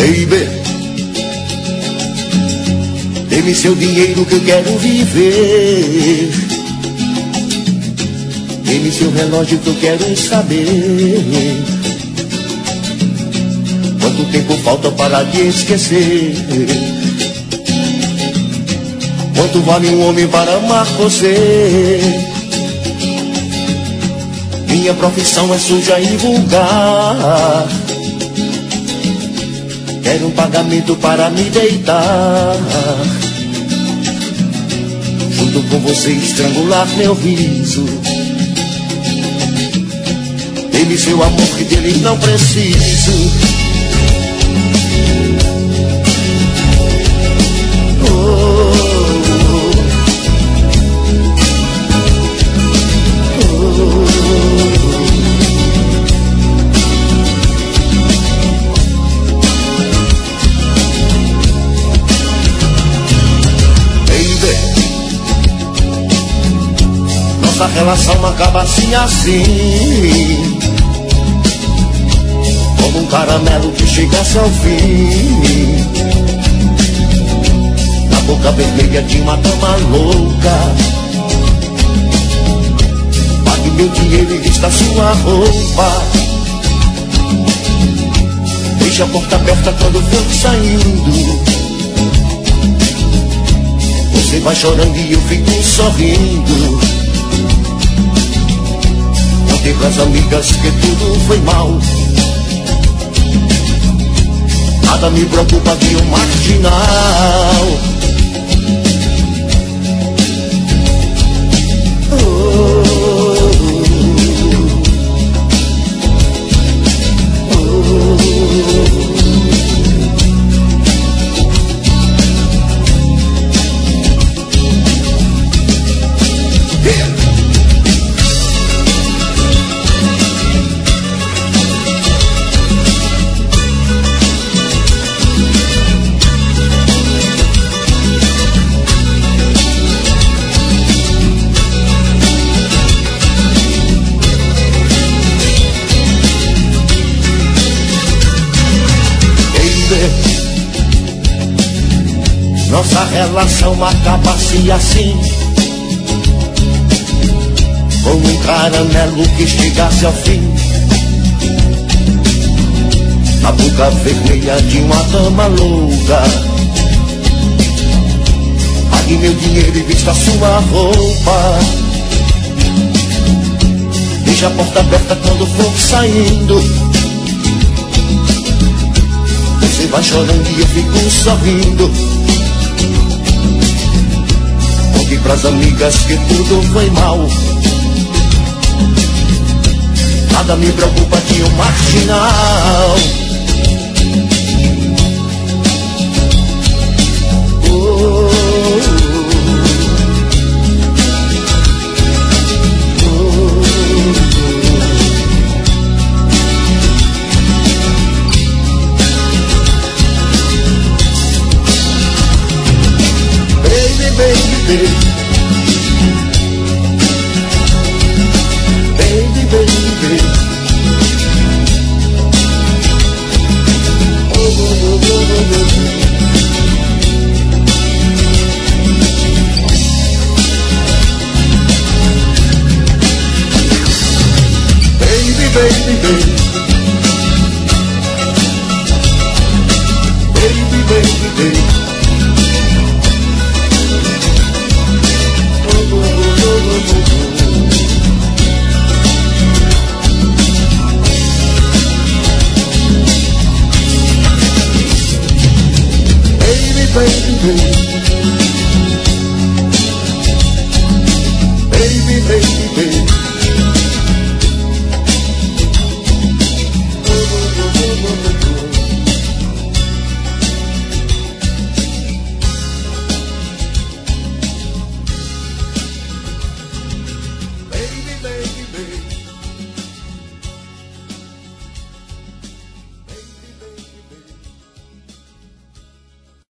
Baby, dê-me seu dinheiro que eu quero viver. Dê-me seu relógio que eu quero saber quanto tempo falta para te esquecer. Quanto vale um homem para amar você? Minha profissão é suja e vulgar. Quero um pagamento para me deitar junto com você, estrangular meu riso. Dê-me seu amor que dele não preciso. Nossa relação acaba assim, como um caramelo que chegasse ao fim, na boca vermelha de uma dama louca. Pague meu dinheiro e vista sua roupa. Deixa a porta aberta quando for saindo. Você vai chorando e eu fico sorrindo. Contei pras amigas que tudo foi mal. Nada me preocupa de um marginal. Nossa relação acaba-se assim, como um caramelo que chegasse ao fim, na boca vermelha de uma dama louca. Pague meu dinheiro e vista sua roupa. Deixa a porta aberta quando for saindo. Você vai chorando e eu fico sorrindo. Conte pras amigas que tudo foi mal. Nada me preocupa de um marginal. Baby,